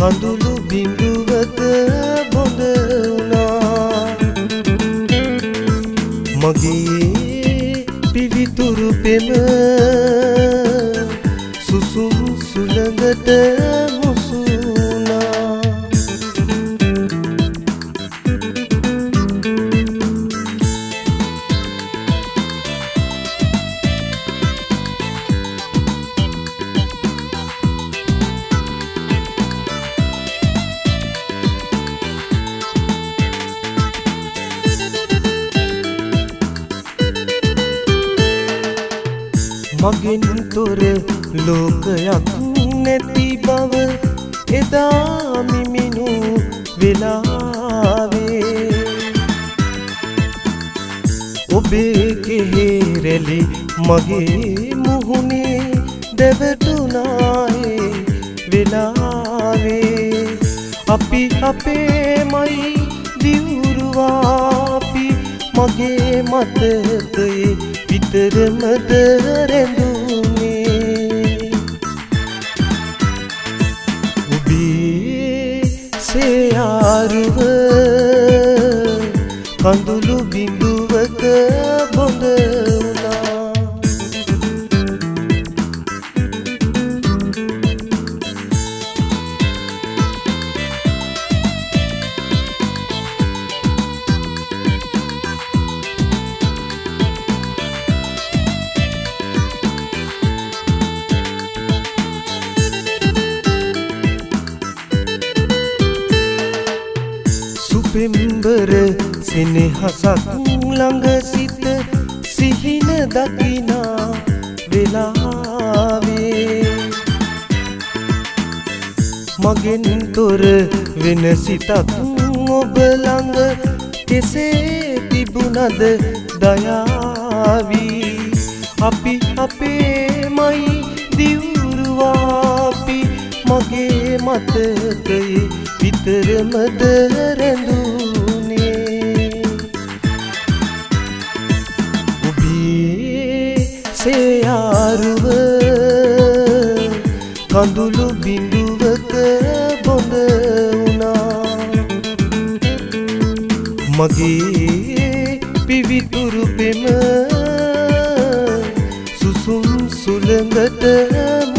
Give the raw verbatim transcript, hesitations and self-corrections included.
කඳුළු බිඳුවක බොඳ වුණා මගේ පිවිතුරු පෙම සුසුම් සුළඟට මුසු වුණා මගෙන් තොර ලෝකයක් නැති බව එදා මිමිනු වෙලාවේ ඔබේ කෙහෙරැලි මගේ මුහුණේ දැවටුනායේ වෙලාවේ අපි අපේමයි දිවුරුවාපි මගේ මතකයේ විතරමද රැඳුනේ ඔබේ සෙයාරුව කඳුළු බිඳුවක බොඳ වුණා පෙම්බර සෙනෙහසක් ළඟ සිට සිහින දකිනා වෙලාවේ මගෙන් තොර වෙන සිතක් ඔබ ළඟ කෙසේ තිබුණද දයාවී අපි අපේමයි දිවුරුවාපි මගේ මතකයේ විතරමද රැඳුනේ ඔබේ සෙයාරුව කඳුළු බිඳුවක බොඳ වුණා මගේ පිවිතුරු පෙම සුසුම් සුළඟට